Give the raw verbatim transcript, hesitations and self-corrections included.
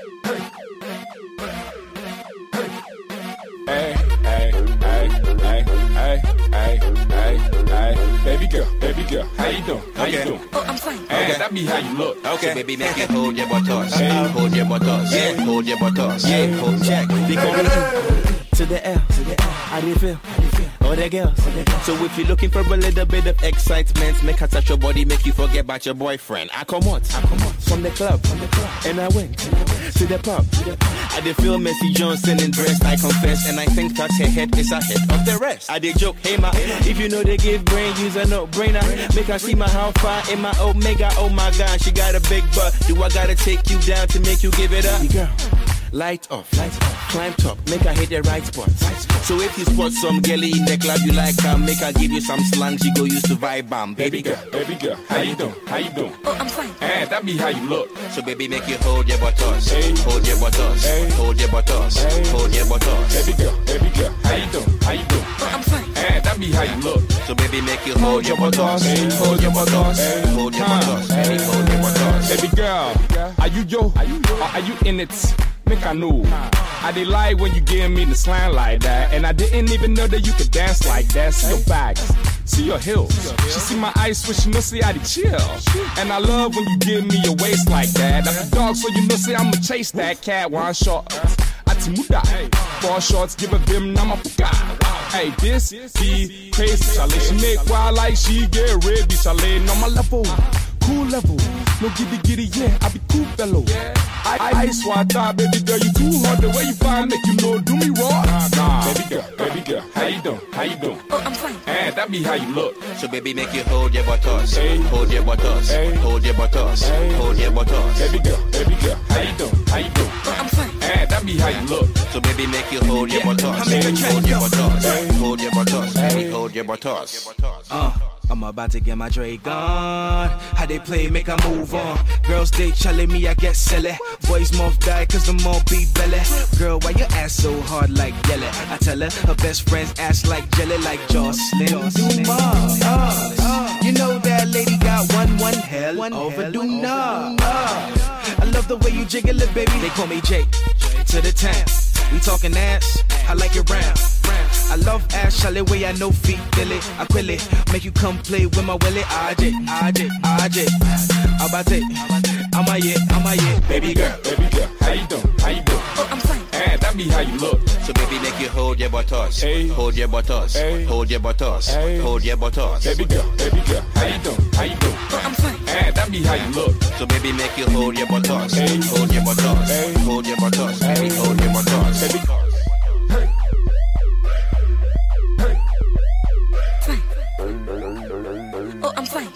Hey, hey, hey, hey, hey, hey, hey, hey, baby girl, baby girl, how you doing? How Okay. you doing? Oh, I'm fine. Hey, Okay. that be how you look. Okay. So baby, make it hold your buttocks. Hey. Hold your buttocks. Yeah. Hold your buttocks. Yeah. Hold check. They call me To the L, how do you feel? All the girls. So if you're looking for a little bit of excitement, make her touch your body, make you forget about your boyfriend. I come out, I come out From the club, and I went to the pub. I did feel Messi Johnson in dress, I confess, and I think that her head is ahead of the rest. I did joke, hey ma, If you know they give brain, use a no-brainer. Make her see my how far in my omega. Oh my God, she got a big butt. do I gotta take you down to make you give it up? Girl, Light off, climb top, make her hit the right spots. So if you spot some girlie in the club you like her, make her give you some slang she go use to vibe bam. Baby girl, baby girl, how you doing? How you doing? Oh, I'm fine. Hey, that be how you look. So baby, make you hold your buttocks, Hey. hold your buttocks, Hey. hold your buttocks, Hey. hold your buttocks. Baby girl, baby girl, how you doing? How you doing? Oh, I'm fine. Hey, that be how you look. So baby, make you hold your buttocks, Hey. hold your buttocks, Hey. hold your Huh. buttocks, baby, hold your buttocks. Baby girl, are you yo? Or are you in it? Make I know. I did like when you give me the slang like that, and I didn't even know that you could dance like that. See your back, see your heels. She see my eyes switch, you know, see how to chill. And I love when you give me your waist like that. I'm a dog, so you know, say I'ma chase that cat one shot. Atimuda, four shots, give a bim namapuka. Hey, this be crazy, Charlie. She make wild like she get ready, Charlie. No my level, cool level. No giddy giddy, yeah, I be cool fellow. I, I, I swear I baby girl, you too hard. The way you find make you know, do me wrong. Nah, baby girl, baby girl, how you doing? How you doing? Oh, I'm fine. Hey, that be how you look. So baby, make you hold your buttocks, Hey. hold your buttocks, Hey. hold your buttocks, Hey. hold your buttocks. Baby girl, baby girl, how you doing? How you doing? Oh, I'm fine. Hey, that be how you look. So baby, make you hold your buttocks, Hey. hold your buttocks, Hey. hold your buttocks, baby, Hey. hold your buttocks. Uh, I'm about to get my Drake on. How they play, make I move on. Girls, they challenge me, I get silly. Boys mouth die, cause them all be belly. Girl, why your ass so hard like jelly? I tell her, her best friend's ass like jelly, like Jocelyn. Do more. Uh, uh, you know that lady got one, one hell over do not. Uh, I love the way you jiggle it, baby. They call me Jake, to the town. We talking ass, I like it round. I love ass, chalet way I know feet, dilly. I quill it, make you come play with my willy. I did, I did, I did. How about it? I'm a yeah, I'm a yeah. Baby girl, baby girl, how you doing? How you doing? Oh, I'm fine. Hey, that be how you look. So baby, make you hold your buttocks, Hey. hold your buttocks, Hey. hold your buttocks, Hey. hold your buttocks. Baby girl, baby girl, how you doing? How you doing? Oh, I'm fine. Hey, that be how you look. So baby, make you hold your buttocks, Hey. hold your